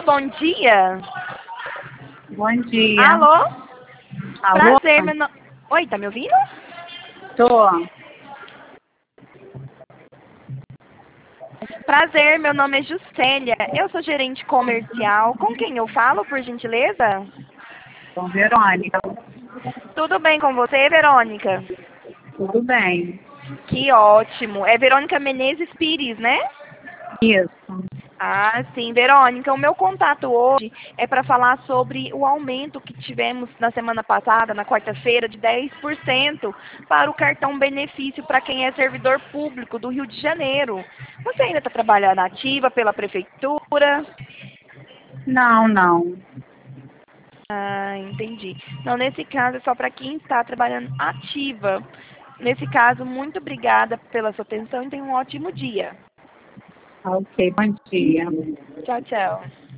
bom dia. Bom dia. Alô? Alô? Prazer, meu nome... Oi, tá me ouvindo? Tô. Prazer, meu nome é Juscelia. Eu sou gerente comercial. Com quem eu falo, por gentileza? Com Verônica. Tudo bem com você, Verônica? Tudo bem. Que ótimo. É Verônica Menezes Pires, né? Isso. Ah, sim, Verônica. O meu contato hoje é para falar sobre o aumento que tivemos na semana passada, na quarta-feira, de 10% para o cartão benefício para quem é servidor público do Rio de Janeiro. Você ainda está trabalhando ativa pela prefeitura? Não, não. Ah, entendi. Não, nesse caso é só para quem está trabalhando ativa. Nesse caso, muito obrigada pela sua atenção e tenha um ótimo dia. Ok, bom dia. Tchau, tchau.